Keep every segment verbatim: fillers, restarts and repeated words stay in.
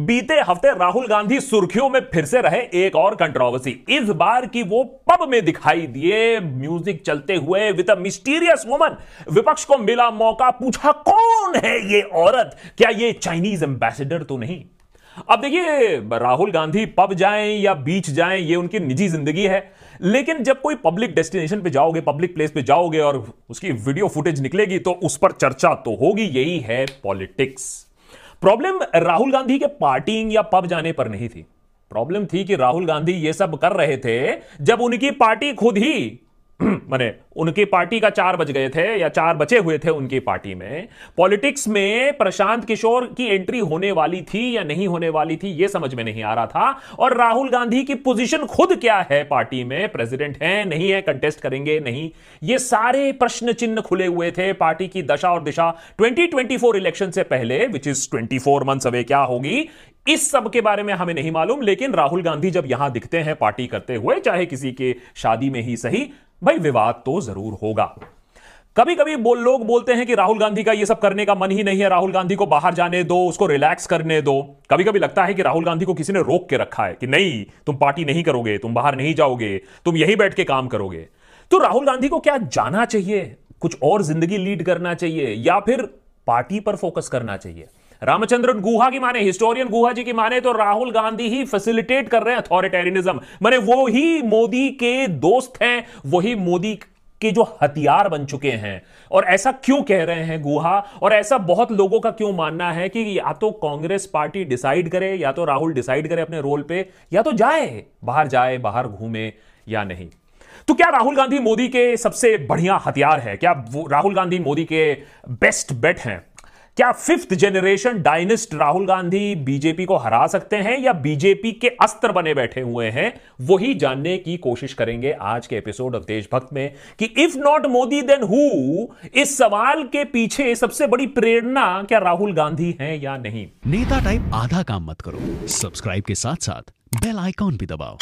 बीते हफ्ते राहुल गांधी सुर्खियों में फिर से रहे एक और कंट्रोवर्सी। इस बार की वो पब में दिखाई दिए, म्यूजिक चलते हुए विद अ मिस्टीरियस वुमन। विपक्ष को मिला मौका, पूछा कौन है ये औरत, क्या ये चाइनीज एम्बेसडर तो नहीं। अब देखिए, राहुल गांधी पब जाएं या बीच जाएं, ये उनकी निजी जिंदगी है, लेकिन जब कोई पब्लिक डेस्टिनेशन पे जाओगे, पब्लिक प्लेस पे जाओगे और उसकी वीडियो फुटेज निकलेगी तो उस पर चर्चा तो होगी। यही है पॉलिटिक्स। प्रॉब्लम राहुल गांधी के पार्टिंग या पब जाने पर नहीं थी। प्रॉब्लम थी कि राहुल गांधी ये सब कर रहे थे जब उनकी पार्टी खुद ही माने उनकी पार्टी का चार बज गए थे या चार बचे हुए थे उनकी पार्टी में। पॉलिटिक्स में प्रशांत किशोर की एंट्री होने वाली थी या नहीं होने वाली थी, यह समझ में नहीं आ रहा था। और राहुल गांधी की पोजीशन खुद क्या है पार्टी में, प्रेसिडेंट है नहीं है, कंटेस्ट करेंगे नहीं, ये सारे प्रश्न चिन्ह खुले हुए थे। पार्टी की दशा और दिशा ट्वेंटी ट्वेंटी फोर इलेक्शन से पहले, which is twenty four months away, क्या होगी इस सब के बारे में हमें नहीं मालूम। लेकिन राहुल गांधी जब यहां दिखते हैं पार्टी करते हुए, चाहे किसी के शादी में ही सही, भाई विवाद तो जरूर होगा। कभी कभी बोल लोग बोलते हैं कि राहुल गांधी का ये सब करने का मन ही नहीं है, राहुल गांधी को बाहर जाने दो, उसको रिलैक्स करने दो। कभी कभी लगता है कि राहुल गांधी को किसी ने रोक के रखा है कि नहीं, तुम पार्टी नहीं करोगे, तुम बाहर नहीं जाओगे, तुम यहीं बैठ के काम करोगे। तो राहुल गांधी को क्या जाना चाहिए, कुछ और जिंदगी लीड करना चाहिए, या फिर पार्टी पर फोकस करना चाहिए? रामचंद्रन गुहा की माने, हिस्टोरियन गुहा जी की माने तो राहुल गांधी ही फैसिलिटेट कर रहे हैं अथॉरिटेरियनिज्म। माने वो ही मोदी के दोस्त हैं, वही मोदी के जो हथियार बन चुके हैं। और ऐसा क्यों कह रहे हैं गुहा, और ऐसा बहुत लोगों का क्यों मानना है कि या तो कांग्रेस पार्टी डिसाइड करे, या तो राहुल डिसाइड करे अपने रोल पे, या तो जाए बाहर, जाए बाहर घूमे या नहीं। तो क्या राहुल गांधी मोदी के सबसे बढ़िया हथियार है? क्या राहुल गांधी मोदी के बेस्ट बेट हैं? क्या fifth generation dynast Rahul Gandhi BJP को हरा सकते हैं, या बीजेपी के अस्त्र बने बैठे हुए हैं? वही जानने की कोशिश करेंगे आज के एपिसोड ऑफ देशभक्त में कि if not Modi then who. इस सवाल के पीछे सबसे बड़ी प्रेरणा क्या राहुल गांधी हैं या नहीं? नेता टाइप आधा काम मत करो, सब्सक्राइब के साथ साथ बेल आइकॉन भी दबाओ।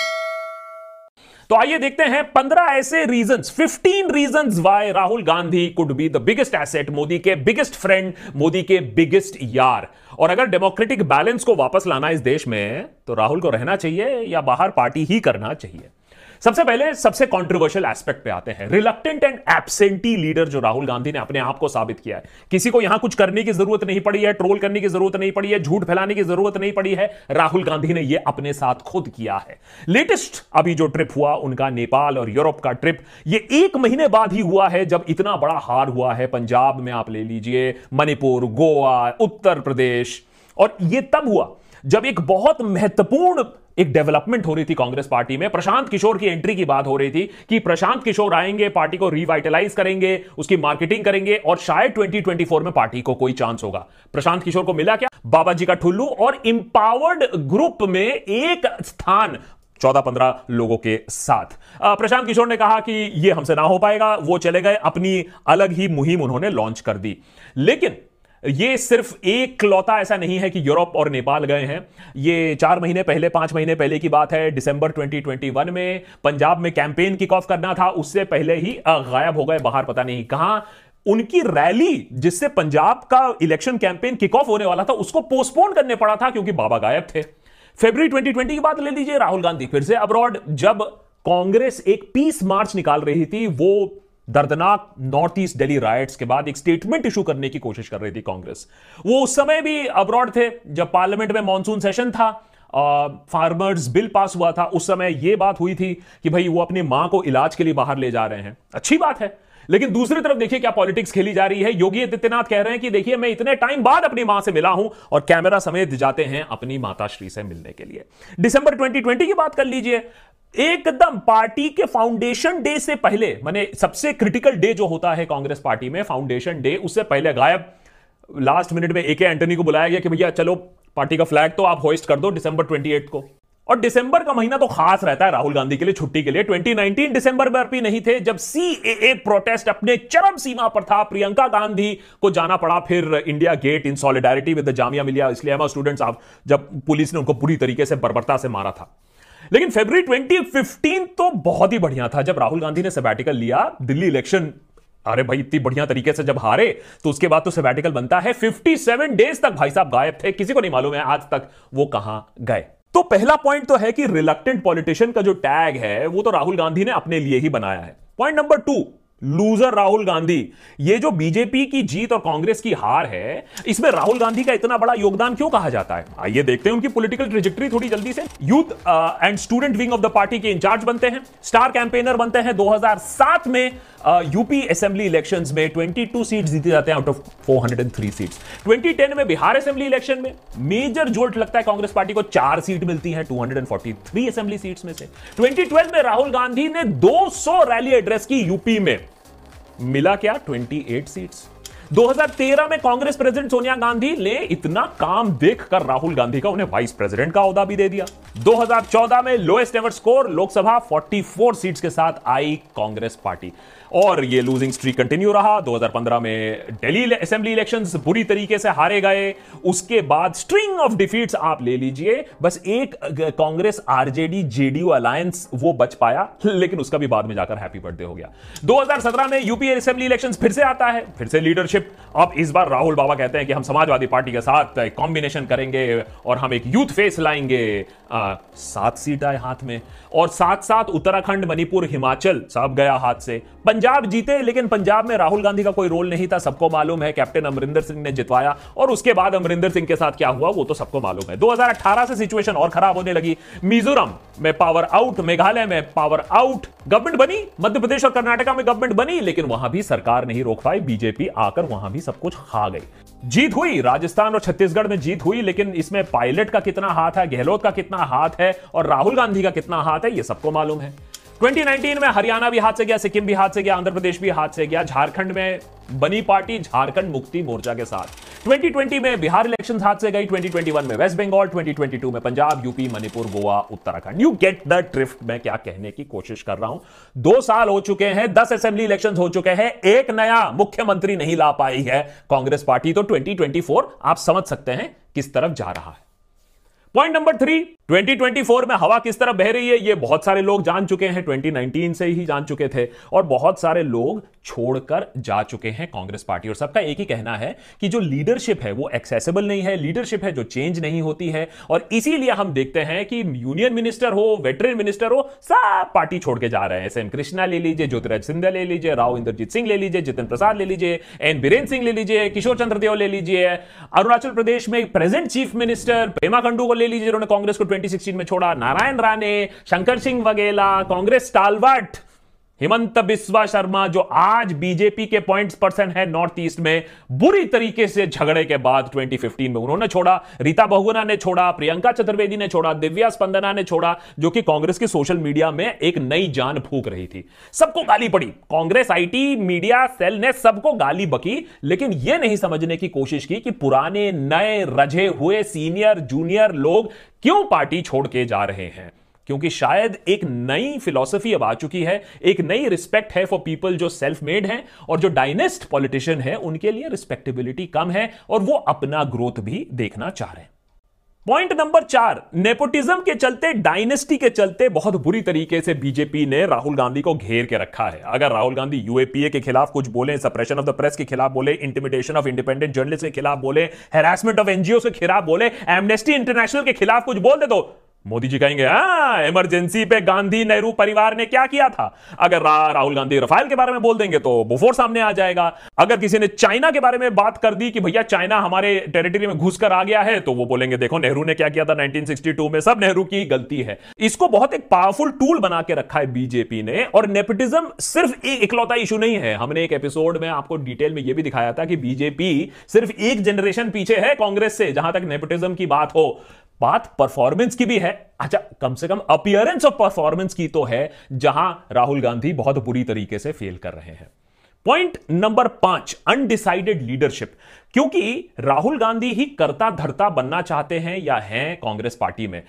तो आइए देखते हैं पंद्रह ऐसे reasons, fifteen reasons why Rahul Gandhi could be the biggest asset, Modi के बिगेस्ट फ्रेंड, मोदी के बिगेस्ट यार। और अगर डेमोक्रेटिक बैलेंस को वापस लाना इस देश में, तो राहुल को रहना चाहिए या बाहर पार्टी ही करना चाहिए? सबसे पहले सबसे कंट्रोवर्शियल एस्पेक्ट पे आते हैं। रिलक्टेंट एंड एब्सेंटी लीडर जो राहुल गांधी ने अपने आप को साबित किया है। किसी को यहां कुछ करने की जरूरत नहीं पड़ी है, ट्रोल करने की जरूरत नहीं पड़ी है, झूठ फैलाने की जरूरत नहीं पड़ी है। राहुल गांधी ने यह अपने साथ खुद किया है। लेटेस्ट अभी जो ट्रिप हुआ उनका, नेपाल और यूरोप का ट्रिप, यह एक महीने बाद ही हुआ है जब इतना बड़ा हार हुआ है पंजाब में, आप ले लीजिए, मणिपुर, गोवा, उत्तर प्रदेश। और यह तब हुआ जब एक बहुत महत्वपूर्ण एक डेवलपमेंट हो रही थी कांग्रेस पार्टी में। प्रशांत किशोर की एंट्री की बात हो रही थी कि प्रशांत किशोर आएंगे, पार्टी को रिवाइटलाइज करेंगे, उसकी मार्केटिंग करेंगे और शायद ट्वेंटी ट्वेंटी फोर में पार्टी को कोई चांस होगा। प्रशांत किशोर को मिला क्या? बाबा जी का ठुल्लू और इंपावर्ड ग्रुप में एक स्थान चौदह पंद्रह लोगों के साथ। प्रशांत किशोर ने कहा कि यह हमसे ना हो पाएगा, वो चले गए, अपनी अलग ही मुहिम उन्होंने लॉन्च कर दी। लेकिन ये सिर्फ एक लौता ऐसा नहीं है कि यूरोप और नेपाल गए हैं। ये चार महीने पहले, पांच महीने पहले की बात है। दिसंबर ट्वेंटी ट्वेंटी वन में पंजाब में कैंपेन किक ऑफ करना था, उससे पहले ही गायब हो गए बाहर, पता नहीं कहां। उनकी रैली जिससे पंजाब का इलेक्शन कैंपेन किक ऑफ होने वाला था, उसको पोस्टपोन करने पड़ा था क्योंकि बाबा गायब थे। फरवरी ट्वेंटी ट्वेंटी की बात ले लीजिए, राहुल गांधी फिर से अब्रॉड। जब कांग्रेस एक पीस मार्च निकाल रही थी, वो दर्दनाक नॉर्थ ईस्ट दिल्ली राइट्स के बाद एक स्टेटमेंट इशू करने की कोशिश कर रही थी कांग्रेस, वो उस समय भी अब्रॉड थे। जब पार्लियामेंट में मॉनसून सेशन था, फार्मर्स बिल पास हुआ था, उस समय यह बात हुई थी कि भाई वो अपनी मां को इलाज के लिए बाहर ले जा रहे हैं। अच्छी बात है, लेकिन दूसरी तरफ देखिए क्या पॉलिटिक्स खेली जा रही है। योगी आदित्यनाथ कह रहे हैं कि देखिए मैं इतने टाइम बाद अपनी मां से मिला हूं, और कैमरा समेत जाते हैं अपनी माताश्री से मिलने के लिए। दिसंबर ट्वेंटी ट्वेंटी की बात कर लीजिए, एकदम पार्टी के फाउंडेशन डे से पहले, माने सबसे क्रिटिकल डे जो होता है कांग्रेस पार्टी में, फाउंडेशन डे, उससे पहले गायब। लास्ट मिनट में एके एंटनी को बुलाया गया कि भैया चलो पार्टी का फ्लैग तो आप होइस्ट कर दो दिसंबर अट्ठाईस को। और दिसंबर का महीना तो खास रहता है राहुल गांधी के लिए, छुट्टी के लिए। ट्वेंटी नाइनटीन दिसंबर में भी नहीं थे जब सीएए प्रोटेस्ट अपने चरम सीमा पर था। प्रियंका गांधी को जाना पड़ा फिर India gate in solidarity with the Jamia Millia Islamia students, जब पुलिस ने उनको पूरी तरीके से बर्बरता से मारा था। लेकिन फरवरी ट्वेंटी फिफ्टीन तो बहुत ही बढ़िया था जब राहुल गांधी ने सबैटिकल लिया। दिल्ली इलेक्शन अरे भाई इतनी बढ़िया तरीके से जब हारे तो उसके बाद तो सैबैटिकल बनता है। सत्तावन डेज तक भाई साहब गायब थे, किसी को नहीं मालूम है आज तक वो कहां गए। तो पहला पॉइंट तो है कि रिलक्टेंट पॉलिटिशियन का जो टैग है वो तो राहुल गांधी ने अपने लिए ही बनाया है। Point number two, loser Rahul Gandhi. ये जो बीजेपी की जीत और कांग्रेस की हार है, इसमें राहुल गांधी का इतना बड़ा योगदान क्यों कहा जाता है? आइए देखते हैं उनकी पॉलिटिकल ट्रेजेक्टरी थोड़ी जल्दी से। Youth and student wing of the party के इंचार्ज बनते हैं, स्टार कैंपेनर बनते हैं। दो हज़ार सात में यूपी असेंबली इलेक्शंस में बाईस सीट्स जीते जाते हैं आउट ऑफ चार सौ तीन सीट्स। दो हज़ार दस में बिहार असेंबली इलेक्शन में मेजर जोल्ट लगता है कांग्रेस पार्टी को, चार सीट मिलती है दो सौ तैंतालीस असेंबली सीट्स में से। दो हज़ार बारह में राहुल गांधी ने दो सौ रैली एड्रेस की यूपी में, मिला क्या? अट्ठाईस सीट्स। दो हज़ार तेरह में कांग्रेस प्रेसिडेंट सोनिया गांधी ने इतना काम देखकर राहुल गांधी का उन्हें वाइस प्रेसिडेंट का ओहदा भी दे दिया। दो हज़ार चौदह में लोएस्ट एवर स्कोर लोकसभा चौवालीस सीट्स के साथ आई कांग्रेस पार्टी, और ये लूजिंग स्ट्रीक कंटिन्यू रहा। दो हज़ार पंद्रह में दिल्ली असेंबली इलेक्शंस बुरी तरीके से हारे गए। उसके बाद स्ट्रिंग ऑफ डिफीट्स आप ले लीजिए, बस एक कांग्रेस आरजेडी जेडीयू अलायंस वो बच पाया, लेकिन उसका भी बाद में जाकर हैप्पी बर्थडे हो गया। दो हज़ार सत्रह में यूपी असेंबली इलेक्शंस फिर से आता है, फिर से लीडरशिप। अब इस बार राहुल बाबा कहते हैं कि हम समाजवादी पार्टी के साथ कॉम्बिनेशन करेंगे और हम एक यूथ फेस लाएंगे। आ, सात सीट आए हाथ में, और साथ साथ उत्तराखंड, मणिपुर, हिमाचल सब गया हाथ से। पंजाब जीते, लेकिन पंजाब में राहुल गांधी का कोई रोल नहीं था, सबको मालूम है। कैप्टन अमरिंदर सिंह ने जितवाया, और उसके बाद अमरिंदर सिंह के साथ क्या हुआ वो तो सबको मालूम है। दो हज़ार अठारह से सिचुएशन और खराब होने लगी। मिजोरम में पावर आउट, मेघालय में पावर आउट, गवर्नमेंट बनी, मध्य प्रदेश और कर्नाटका में गवर्नमेंट बनी, लेकिन वहां भी सरकार नहीं रोक पाई, बीजेपी आकर वहां भी सब कुछ खा गई। जीत हुई, राजस्थान और छत्तीसगढ़ में जीत हुई, लेकिन इसमें पायलट का कितना हाथ है, गहलोत का कितना हाथ है, और राहुल गांधी का कितना हाथ है, ये सबको मालूम है। दो हज़ार उन्नीस में हरियाणा भी हाथ से गया, सिक्किम भी हाथ से गया, आंध्र प्रदेश भी हाथ से गया। झारखंड में बनी पार्टी झारखंड मुक्ति मोर्चा के साथ। दो हज़ार बीस में बिहार इलेक्शंस हाथ से गई, दो हज़ार इक्कीस में वेस्ट बंगाल, दो हज़ार बाईस में Punjab, UP, Manipur, Goa, Uttarakhand. You get the drift, मैं क्या कहने की कोशिश कर रहा हूं। दो साल हो चुके हैं, दस असेंबली इलेक्शंस हो चुके हैं, एक नया मुख्यमंत्री नहीं ला पाई है कांग्रेस पार्टी। तो दो हज़ार चौबीस आप समझ सकते हैं किस तरफ जा रहा है। पॉइंट नंबर थ्री, दो हज़ार चौबीस में हवा किस तरफ बह रही है ये बहुत सारे लोग जान चुके हैं, दो हज़ार उन्नीस से ही जान चुके थे, और बहुत सारे लोग छोड़कर जा चुके हैं कांग्रेस पार्टी। और सबका एक ही कहना है कि जो लीडरशिप है वो एक्सेसिबल नहीं है, लीडरशिप है जो चेंज नहीं होती है, और इसीलिए हम देखते हैं कि यूनियन मिनिस्टर हो, वेटरन मिनिस्टर हो, सब पार्टी छोड़ के जा रहे हैं। एस एम कृष्णा ले लीजिए, ज्योतिराज सिंधिया ले लीजिए, राव इंद्रजीत सिंह ले लीजिए, जितिन प्रसाद ले लीजिए, एन बीरेन सिंह ले लीजिए, किशोर चंद्र देव ले लीजिए, अरुणाचल प्रदेश में present chief minister Pema Khandu को ले लीजिए, जिन्होंने कांग्रेस को दो हज़ार सोलह में छोड़ा, नारायण राणे, शंकर सिंह वगेला, कांग्रेस स्टालवर्ट हिमंत बिस्वा शर्मा, जो आज बीजेपी के पॉइंट्स पर्सन है नॉर्थ ईस्ट में, बुरी तरीके से झगड़े के बाद दो हज़ार पंद्रह में उन्होंने छोड़ा, रीता बहुगुणा ने छोड़ा, प्रियंका चतुर्वेदी ने छोड़ा, दिव्या स्पंदना ने छोड़ा, जो कि कांग्रेस के सोशल मीडिया में एक नई जान फूंक रही थी। सबको गाली पड़ी, कांग्रेस आईटी मीडिया सेल ने सबको गाली बकी, लेकिन यह नहीं समझने की कोशिश की कि पुराने नए रजे हुए सीनियर जूनियर लोग क्यों पार्टी छोड़ के जा रहे हैं। क्योंकि शायद एक नई फिलॉसफी अब आ चुकी है, एक नई रिस्पेक्ट है फॉर पीपल जो सेल्फ मेड हैं, और जो डायनेस्ट पॉलिटिशियन है उनके लिए रिस्पेक्टेबिलिटी कम है, और वो अपना ग्रोथ भी देखना चाह रहे हैं। पॉइंट नंबर चार, नेपोटिज्म के चलते, डायनेस्टी के चलते बहुत बुरी तरीके से बीजेपी ने राहुल गांधी को घेर के रखा है। अगर राहुल गांधी यूएपीए के खिलाफ कुछ बोले, सप्रेशन ऑफ द प्रेस के खिलाफ बोले, इंटिमिडेशन ऑफ इंडिपेंडेंट जर्नलिस्ट के खिलाफ बोले, हैरासमेंट ऑफ एनजीओ के खिलाफ बोले, एमनेस्टी इंटरनेशनल के खिलाफ कुछ बोल दे, तो मोदी जी कहेंगे हाँ, इमरजेंसी पे गांधी नेहरू परिवार ने क्या किया था। अगर रा, राहुल गांधी रफाल के बारे में बोल देंगे तो बोफोर सामने आ जाएगा। अगर किसी ने चाइना के बारे में बात कर दी कि भैया चाइना हमारे टेरिटरी में घुसकर आ गया है, तो वो बोलेंगे देखो नेहरू ने क्या किया था उन्नीस सौ बासठ में, सब नेहरू की गलती है। इसको बहुत एक पावरफुल टूल बना के रखा है बीजेपी ने। और नेपोटिज्म सिर्फ एक इकलौता इशू नहीं है, हमने एक एपिसोड में आपको डिटेल में यह भी दिखाया था कि बीजेपी सिर्फ एक जनरेशन पीछे है कांग्रेस से जहां तक नेपोटिज्म की बात हो। बात परफॉर्मेंस की भी है, अच्छा कम से कम अपीयरेंस ऑफ परफॉर्मेंस की तो है, जहां राहुल गांधी बहुत बुरी तरीके से फेल कर रहे हैं। पॉइंट नंबर पांच, अनडिसाइडेड लीडरशिप। क्योंकि राहुल गांधी ही करता धरता बनना चाहते हैं या हैं कांग्रेस पार्टी में।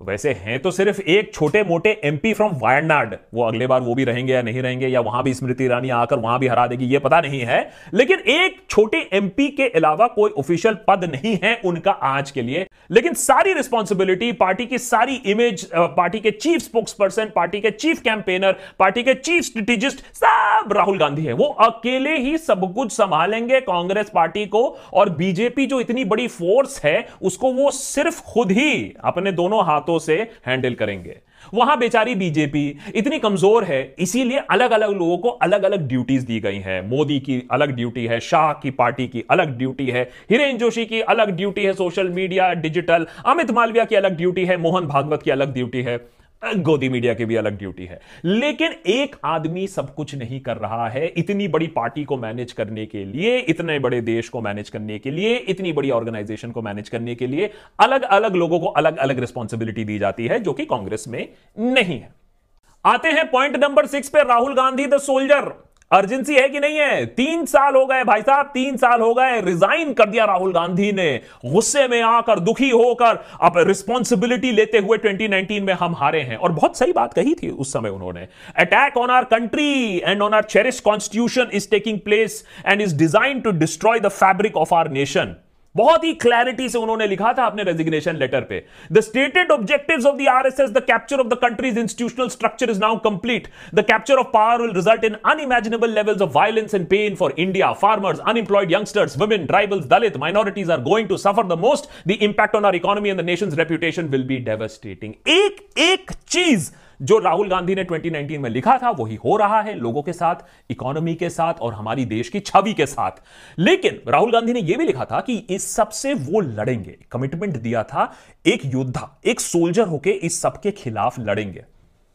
वैसे हैं तो सिर्फ एक छोटे मोटे एमपी फ्रॉम वायनाड, वो अगले बार वो भी रहेंगे या नहीं रहेंगे, या वहां भी स्मृति ईरानी आकर वहां भी हरा देगी, ये पता नहीं है। लेकिन एक छोटे एमपी के अलावा कोई ऑफिशियल पद नहीं है उनका आज के लिए। लेकिन सारी रिस्पॉन्सिबिलिटी, पार्टी की सारी इमेज, पार्टी के चीफ स्पोक्स पर्सन, पार्टी के चीफ कैंपेनर, पार्टी के चीफ स्ट्रेटेजिस्ट, सब राहुल गांधी है। वो अकेले ही सब कुछ संभालेंगे कांग्रेस पार्टी को, और बीजेपी जो इतनी बड़ी फोर्स है उसको वो सिर्फ खुद ही अपने दोनों हाथों से हैंडल करेंगे। वहां बेचारी बीजेपी इतनी कमजोर है, इसीलिए अलग अलग लोगों को अलग अलग ड्यूटीज दी गई हैं। मोदी की अलग ड्यूटी है, शाह की पार्टी की अलग ड्यूटी है, हिरेन जोशी की अलग ड्यूटी है social media digital, Amit Malviya की अलग ड्यूटी है, मोहन भागवत की अलग ड्यूटी है, गोदी मीडिया की भी अलग ड्यूटी है। लेकिन एक आदमी सब कुछ नहीं कर रहा है। इतनी बड़ी पार्टी को मैनेज करने के लिए, इतने बड़े देश को मैनेज करने के लिए, इतनी बड़ी ऑर्गेनाइजेशन को मैनेज करने के लिए अलग अलग लोगों को अलग अलग रिस्पॉन्सिबिलिटी दी जाती है, जो कि कांग्रेस में नहीं है। आते हैं पॉइंट नंबर सिक्स पे, Rahul Gandhi the soldier. Urgency है कि नहीं है? तीन साल हो गए भाई साहब, तीन साल हो गए, रिजाइन कर दिया राहुल गांधी ने, गुस्से में आकर, दुखी होकर, अब रिस्पॉन्सिबिलिटी लेते हुए ट्वेंटी नाइनटीन में हम हारे हैं। और बहुत सही बात कही थी उस समय उन्होंने, attack on our country and on our cherished constitution is taking place and is design to destroy the fabric of our nation. बहुत ही क्लैरिटी से उन्होंने लिखा था अपने रेजिग्नेशन लेटर पे, the stated objectives of the RSS, the capture of the country's institutional structure is now complete, the capture of power will result in unimaginable levels of violence and pain for India, farmers, unemployed youngsters, women, tribals, Dalit, minorities are going to suffer the most, the impact on our economy and the nation's reputation will be devastating. एक एक चीज जो राहुल गांधी ने twenty nineteen में लिखा था वही हो रहा है, लोगों के साथ, इकोनॉमी के साथ और हमारी देश की छवि के साथ। लेकिन राहुल गांधी ने यह भी लिखा था कि इस सब से वो लड़ेंगे, कमिटमेंट दिया था, एक योद्धा, एक सोल्जर होके इस सब के खिलाफ लड़ेंगे।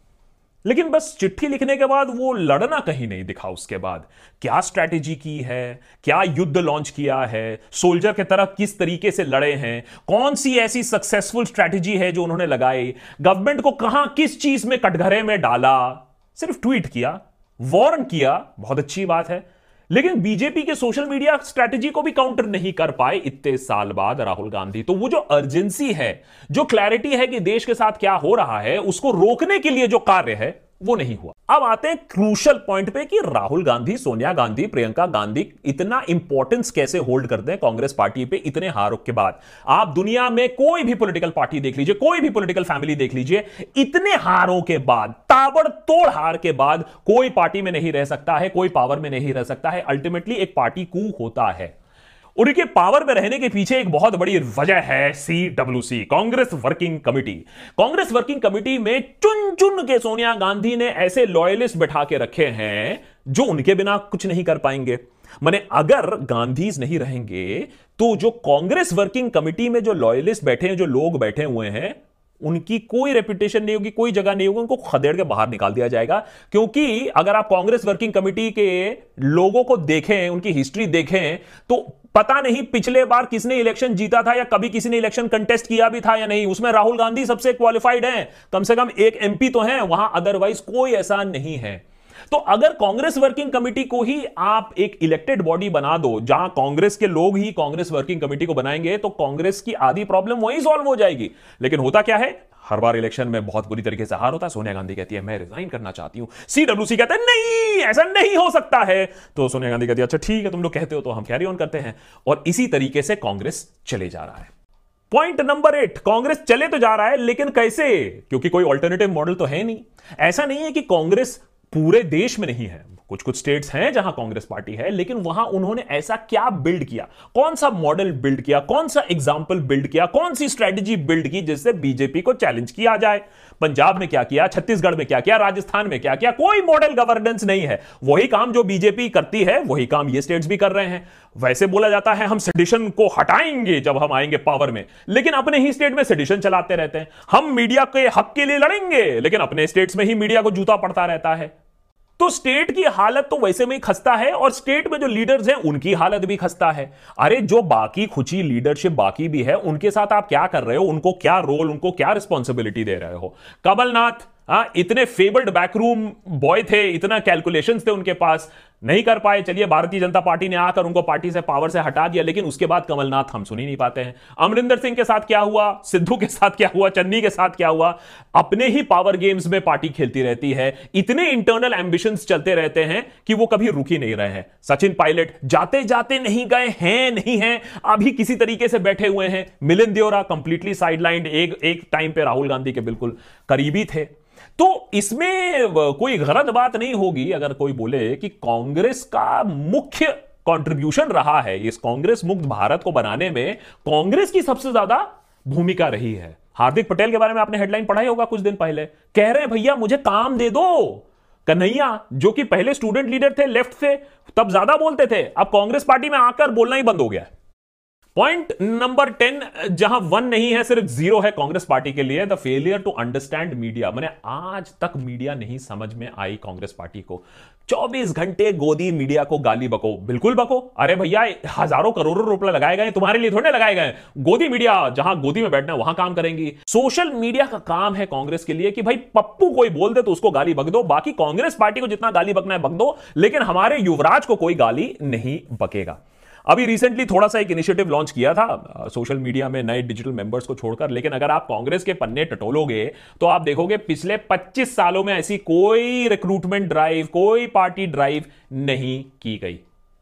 लेकिन बस चिट्ठी लिखने के बाद वो लड़ना कहीं नहीं दिखा। उसके बाद क्या स्ट्रैटेजी की है, क्या युद्ध लॉन्च किया है, सोल्जर की तरह किस तरीके से लड़े हैं, कौन सी ऐसी सक्सेसफुल स्ट्रैटेजी है जो उन्होंने लगाई, गवर्नमेंट को कहां किस चीज में कटघरे में डाला, सिर्फ ट्वीट किया, वार्न किया, बहुत अच्छी बात है। लेकिन बीजेपी के सोशल मीडिया स्ट्रैटेजी को भी काउंटर नहीं कर पाए इतने साल बाद राहुल गांधी। तो वो जो अर्जेंसी है, जो क्लैरिटी है कि देश के साथ क्या हो रहा है, उसको रोकने के लिए जो कार्य है वो नहीं हुआ। अब आते हैं क्रूशल पॉइंट पे कि राहुल गांधी, सोनिया गांधी, प्रियंका गांधी इतना इंपॉर्टेंस कैसे होल्ड करते हैं कांग्रेस पार्टी पे इतने हारों के बाद। आप दुनिया में कोई भी पॉलिटिकल पार्टी देख लीजिए, कोई भी पॉलिटिकल फैमिली देख लीजिए, इतने हारों के बाद, ताबड़तोड़ हार के बाद कोई पार्टी में नहीं रह सकता है, कोई पावर में नहीं रह सकता है। अल्टीमेटली एक पार्टी कू होता है। उनके पावर में रहने के पीछे एक बहुत बड़ी वजह है C W C, Congress working committee. Congress working committee में चुन चुन के सोनिया गांधी ने ऐसे लॉयलिस्ट बैठा के रखे हैं जो उनके बिना कुछ नहीं कर पाएंगे। माने अगर गांधीज नहीं रहेंगे तो जो कांग्रेस वर्किंग कमेटी में जो लॉयलिस्ट बैठे हैं, जो लोग बैठे हुए हैं, उनकी कोई रेपुटेशन नहीं होगी, कोई जगह नहीं होगी, उनको खदेड़ के बाहर निकाल दिया जाएगा। क्योंकि अगर आप कांग्रेस वर्किंग कमेटी के लोगों को देखें, उनकी हिस्ट्री देखें, तो पता नहीं पिछले बार किसने इलेक्शन जीता था या कभी किसी ने इलेक्शन कंटेस्ट किया भी था या नहीं। उसमें राहुल गांधी सबसे क्वालिफाइड हैं, कम से कम एक एमपी तो हैं वहां, अदरवाइज कोई ऐसा नहीं है। तो अगर कांग्रेस वर्किंग कमेटी को ही आप एक इलेक्टेड बॉडी बना दो, जहां कांग्रेस के लोग ही कांग्रेस वर्किंग कमेटी को बनाएंगे, तो कांग्रेस की आधी प्रॉब्लम वहीं सॉल्व हो जाएगी। लेकिन होता क्या है, हर बार इलेक्शन में बहुत बुरी तरीके से हार होता है। सोनिया गांधी कहती है मैं रिजाइन करना चाहती हूं, सीडब्ल्यूसी कहता है नहीं ऐसा नहीं हो सकता है, तो सोनिया गांधी कहती है अच्छा ठीक है तुम लोग कहते हो तो हम कैरी ऑन करते हैं। और इसी तरीके से कांग्रेस चले जा रहा है। पॉइंट नंबर एट, कांग्रेस चले तो जा रहा है लेकिन कैसे? क्योंकि कोई ऑल्टरनेटिव मॉडल तो है नहीं। ऐसा नहीं है कि कांग्रेस पूरे देश में नहीं है, कुछ कुछ स्टेट्स हैं जहां कांग्रेस पार्टी है, लेकिन वहां उन्होंने ऐसा क्या बिल्ड किया, कौन सा मॉडल बिल्ड किया, कौन सा एग्जाम्पल बिल्ड किया, कौन सी स्ट्रेटजी बिल्ड की जिससे बीजेपी को चैलेंज किया जाए? पंजाब में क्या किया, छत्तीसगढ़ में क्या किया, राजस्थान में क्या किया? कोई मॉडल गवर्नेंस नहीं है। वही काम जो बीजेपी करती है वही काम ये स्टेट्स भी कर रहे हैं। वैसे बोला जाता है हम सेडिशन को हटाएंगे जब हम आएंगे पावर में, लेकिन अपने ही स्टेट में सेडिशन चलाते रहते हैं। हम मीडिया के हक के लिए लड़ेंगे, लेकिन अपने स्टेट्स में ही मीडिया को जूता पड़ता रहता है। तो स्टेट की हालत तो वैसे में ही खस्ता है, और स्टेट में जो लीडर्स हैं उनकी हालत भी खस्ता है। अरे जो बाकी खुची लीडरशिप बाकी भी है, उनके साथ आप क्या कर रहे हो, उनको क्या रोल, उनको क्या रिस्पॉन्सिबिलिटी दे रहे हो? कमलनाथ हाँ, इतने फेबल्ड बैकरूम बॉय थे, इतना कैलकुलेशंस थे उनके पास, नहीं कर पाए। चलिए भारतीय जनता पार्टी ने आकर उनको पार्टी से, पावर से हटा दिया, लेकिन उसके बाद कमलनाथ हम सुन ही नहीं पाते हैं। अमरिंदर सिंह के साथ क्या हुआ, सिद्धू के साथ क्या हुआ, चन्नी के साथ क्या हुआ, अपने ही पावर गेम्स में पार्टी खेलती रहती है। इतने इंटरनल एम्बिशंस चलते रहते हैं कि वो कभी रुक ही नहीं रहे हैं। सचिन पायलट जाते जाते नहीं गए हैं, नहीं हैं, अभी किसी तरीके से बैठे हुए हैं। मिलिंद देओरा कंप्लीटली साइडलाइंड, एक एक टाइम पे राहुल गांधी के बिल्कुल करीबी थे। तो इसमें कोई गलत बात नहीं होगी अगर कोई बोले कि कांग्रेस का मुख्य कंट्रीब्यूशन रहा है इस कांग्रेस मुक्त भारत को बनाने में, कांग्रेस की सबसे ज्यादा भूमिका रही है। हार्दिक पटेल के बारे में आपने हेडलाइन पढ़ा ही होगा कुछ दिन पहले, कह रहे हैं भैया मुझे काम दे दो। कन्हैया जो कि पहले स्टूडेंट लीडर थे, लेफ्ट से, तब ज्यादा बोलते थे, अब कांग्रेस पार्टी में आकर बोलना ही बंद हो गया। पॉइंट नंबर टेन, जहां वन नहीं है सिर्फ जीरो है कांग्रेस पार्टी के लिए, the failure to understand media. मैंने आज तक मीडिया नहीं समझ में आई कांग्रेस पार्टी को। चौबीस घंटे गोदी मीडिया को गाली बको, बिल्कुल बको। अरे भैया हजारों करोड़ों रुपए लगाए गए, तुम्हारे लिए थोड़े लगाए गए। गोदी मीडिया जहां गोदी में बैठना है वहां काम करेंगी। सोशल मीडिया का काम है कांग्रेस के लिए कि भाई पप्पू कोई बोल दे तो उसको गाली बक दो, बाकी कांग्रेस पार्टी को जितना गाली बकना है बक दो, लेकिन हमारे युवराज को कोई गाली नहीं बकेगा। अभी रिसेंटली थोड़ा सा एक इनिशिएटिव लॉन्च किया था सोशल मीडिया में नए डिजिटल मेंबर्स को छोड़कर, लेकिन अगर आप कांग्रेस के पन्ने टटोलोगे तो आप देखोगे पिछले पच्चीस सालों में ऐसी कोई रिक्रूटमेंट ड्राइव, कोई पार्टी ड्राइव नहीं की गई।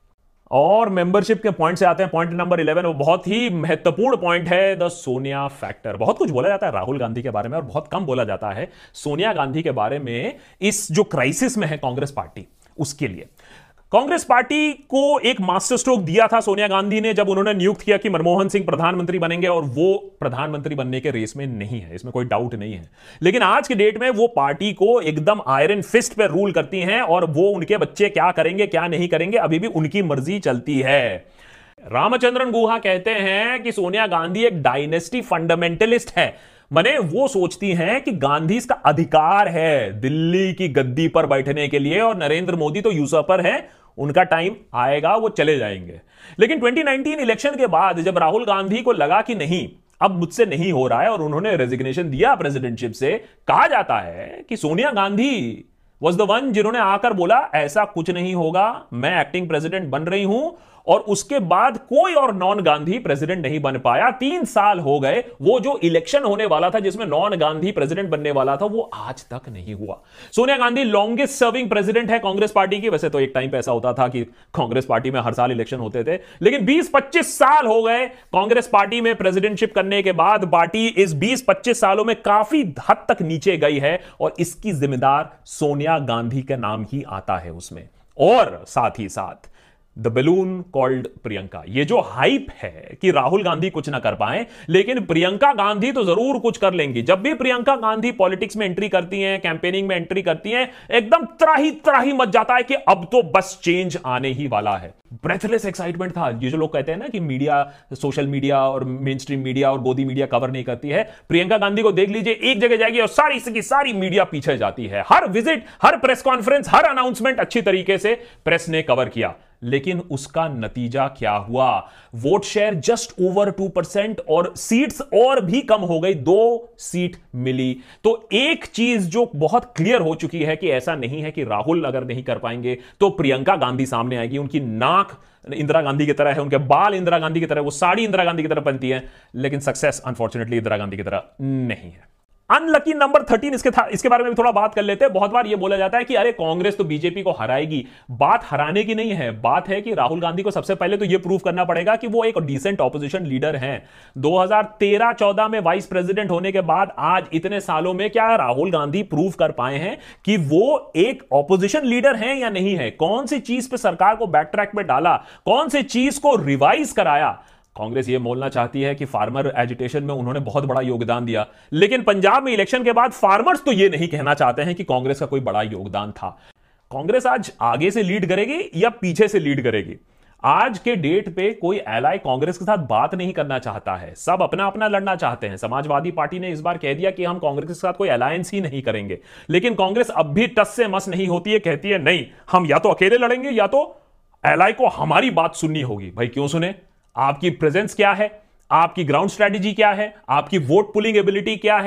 और मेंबरशिप के पॉइंट से आते हैं पॉइंट नंबर इलेवन, वो बहुत ही महत्वपूर्ण पॉइंट है, द सोनिया फैक्टर। बहुत कुछ बोला जाता है राहुल गांधी के बारे में और बहुत कम बोला जाता है सोनिया गांधी के बारे में। इस जो क्राइसिस में है कांग्रेस पार्टी, उसके लिए कांग्रेस पार्टी को एक मास्टर स्ट्रोक दिया था सोनिया गांधी ने जब उन्होंने नियुक्त किया कि मनमोहन सिंह प्रधानमंत्री बनेंगे, और वो प्रधानमंत्री बनने के रेस में नहीं है, इसमें कोई डाउट नहीं है। लेकिन आज के डेट में वो पार्टी को एकदम आयरन फिस्ट पे रूल करती हैं, और वो उनके बच्चे क्या करेंगे क्या नहीं करेंगे अभी भी उनकी मर्जी चलती है। रामचंद्रन गुहा कहते हैं कि सोनिया गांधी एक डायनेस्टी फंडामेंटलिस्ट है, माने वो सोचती हैं कि गांधी इसका अधिकार है दिल्ली की गद्दी पर बैठने के लिए, और नरेंद्र मोदी तो यूसुफर है, उनका टाइम आएगा वो चले जाएंगे। लेकिन ट्वेंटी नाइनटीन इलेक्शन के बाद जब राहुल गांधी को लगा कि नहीं अब मुझसे नहीं हो रहा है और उन्होंने रेजिग्नेशन दिया प्रेसिडेंटशिप से, कहा जाता है कि Sonia Gandhi was the one जिन्होंने आकर बोला ऐसा कुछ नहीं होगा, मैं एक्टिंग प्रेसिडेंट बन रही हूं, और उसके बाद कोई और नॉन गांधी प्रेसिडेंट नहीं बन पाया। तीन साल हो गए, वो जो इलेक्शन होने वाला था जिसमें नॉन गांधी प्रेसिडेंट बनने वाला था वो आज तक नहीं हुआ। Sonia Gandhi longest serving president है कांग्रेस पार्टी की। वैसे तो एक टाइम पे ऐसा होता था कि कांग्रेस पार्टी में हर साल इलेक्शन होते थे, लेकिन बीस पच्चीस साल हो गए कांग्रेस पार्टी में प्रेसिडेंटशिप करने के बाद पार्टी इस बीस पच्चीस सालों में काफी हद तक नीचे गई है, और इसकी जिम्मेदार सोनिया गांधी का नाम ही आता है उसमें। और साथ ही साथ द बलून कॉल्ड प्रियंका, ये जो हाइप है कि राहुल गांधी कुछ ना कर पाए, लेकिन प्रियंका गांधी तो जरूर कुछ कर लेंगी। जब भी प्रियंका गांधी पॉलिटिक्स में एंट्री करती हैं, कैंपेनिंग में एंट्री करती हैं, एकदम त्राही त्राही मच जाता है कि अब तो बस चेंज आने ही वाला है। ब्रेथलेस एक्साइटमेंट था। ये जो लोग कहते हैं ना कि मीडिया, सोशल मीडिया और मेन स्ट्रीम मीडिया और गोदी मीडिया कवर नहीं करती है, प्रियंका गांधी को देख लीजिए, एक जगह जाएगी और सारी की सारी मीडिया पीछे जाती है। हर विजिट, हर प्रेस कॉन्फ्रेंस, हर अनाउंसमेंट अच्छी तरीके से प्रेस ने कवर किया, लेकिन उसका नतीजा क्या हुआ? Vote share just over two percent और सीट्स और भी कम हो गई, दो सीट मिली। तो एक चीज जो बहुत क्लियर हो चुकी है कि ऐसा नहीं है कि राहुल अगर नहीं कर पाएंगे तो प्रियंका गांधी सामने आएगी। उनकी नाक इंदिरा गांधी की तरह है, उनके बाल इंदिरा गांधी की तरह, वो साड़ी इंदिरा गांधी की तरह पहनती है, लेकिन सक्सेस अनफॉर्चुनेटली इंदिरा गांधी की तरह नहीं है। अनलकी नंबर थर्टीन, इसके था, इसके बारे में भी थोड़ा बात कर लेते हैं। बहुत बार यह बोला जाता है कि अरे कांग्रेस तो बीजेपी को हराएगी। बात हराने की नहीं है, बात है कि राहुल गांधी को सबसे पहले तो यह प्रूव करना पड़ेगा कि वो एक डिसेंट ऑपोजिशन लीडर हैं। दो हज़ार तेरह चौदह में वाइस प्रेसिडेंट होने के बाद आज इतने सालों में क्या राहुल गांधी प्रूव कर पाए हैं कि वो एक ऑपोजिशन लीडर हैं या नहीं है? कौन सी चीज पे सरकार को बैक ट्रैक पे डाला, कौन सी चीज को रिवाइज कराया? कांग्रेस ये बोलना चाहती है कि फार्मर एजिटेशन में उन्होंने बहुत बड़ा योगदान दिया, लेकिन पंजाब में इलेक्शन के बाद फार्मर्स तो ये नहीं कहना चाहते हैं कि कांग्रेस का कोई बड़ा योगदान था। कांग्रेस आज आगे से लीड करेगी या पीछे से लीड करेगी? आज के डेट पे कोई एलाई कांग्रेस के साथ बात नहीं करना चाहता है, सब अपना अपना लड़ना चाहते हैं। समाजवादी पार्टी ने इस बार कह दिया कि हम कांग्रेस के साथ कोई अलायंस ही नहीं करेंगे, लेकिन कांग्रेस अब भी टस से मस नहीं होती है, कहती है नहीं, हम या तो अकेले लड़ेंगे या तो एलाई को हमारी बात सुननी होगी। भाई क्यों सुने? आपकी प्रेजेंस क्या है, आपकी ग्राउंड स्ट्रेटेजी क्या है, आपकी वोट पुलिंग एबिलिटी क्या है?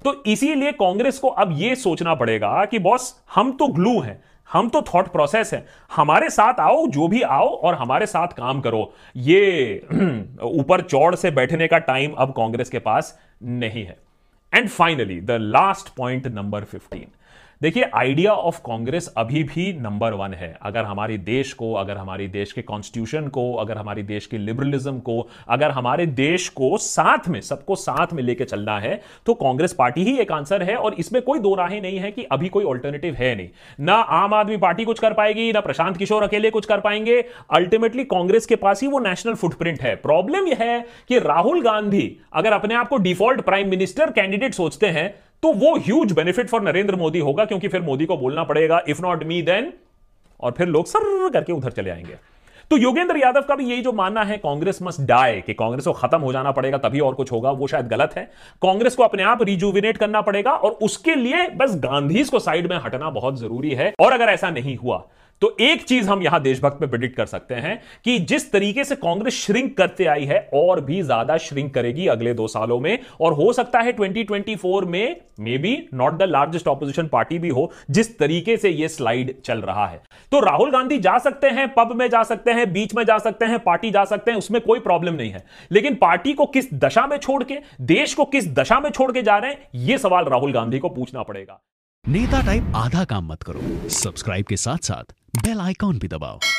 तो इसीलिए कांग्रेस को अब यह सोचना पड़ेगा कि बॉस हम तो ग्लू हैं, हम तो थॉट प्रोसेस है, हमारे साथ आओ, जो भी आओ और हमारे साथ काम करो। ये ऊपर चौड़ से बैठने का टाइम अब कांग्रेस के पास नहीं है। And finally the last point number fifteen. देखिए, आइडिया ऑफ कांग्रेस अभी भी नंबर वन है। अगर हमारे देश को, अगर हमारे देश के कॉन्स्टिट्यूशन को, अगर हमारे देश के लिबरलिज्म को, अगर हमारे देश को साथ में, सबको साथ में लेके चलना है तो कांग्रेस पार्टी ही एक आंसर है। और इसमें कोई दो राहें नहीं है कि अभी कोई ऑल्टरनेटिव है नहीं। ना आम आदमी पार्टी कुछ कर पाएगी, ना प्रशांत किशोर अकेले कुछ कर पाएंगे। अल्टीमेटली कांग्रेस के पास ही वो नेशनल फुटप्रिंट है। प्रॉब्लम यह है कि राहुल गांधी अगर अपने आप को डिफॉल्ट प्राइम मिनिस्टर कैंडिडेट सोचते हैं तो वो huge benefit for Narendra Modi होगा, क्योंकि फिर मोदी को बोलना पड़ेगा इफ नॉट मी देन, और फिर लोग सर करके उधर चले आएंगे। तो योगेंद्र यादव का भी यही जो मानना है, कांग्रेस मस्ट डाई, कि कांग्रेस को खत्म हो जाना पड़ेगा तभी और कुछ होगा, वो शायद गलत है। कांग्रेस को अपने आप रिजुविनेट करना पड़ेगा और उसके लिए बस गांधीज को साइड में हटना बहुत जरूरी है। और अगर ऐसा नहीं हुआ तो एक चीज हम यहां देशभक्त में प्रेडिक्ट कर सकते हैं कि जिस तरीके से कांग्रेस श्रिंक करते आई है और भी ज्यादा श्रिंक करेगी अगले दो सालों में। और हो सकता है ट्वेंटी ट्वेंटी फोर में maybe not the largest opposition party भी हो, जिस तरीके से यह स्लाइड चल रहा है। तो राहुल गांधी जा सकते हैं, पब में जा सकते हैं, बीच में जा सकते हैं, पार्टी जा सकते हैं, उसमें कोई प्रॉब्लम नहीं है। लेकिन पार्टी को किस दशा में छोड़ के, देश को किस दशा में छोड़ के जा रहे हैं, यह सवाल राहुल गांधी को पूछना पड़ेगा। नेता टाइप आधा काम मत करो, सब्सक्राइब के साथ साथ बेल आइकॉन भी दबाओ।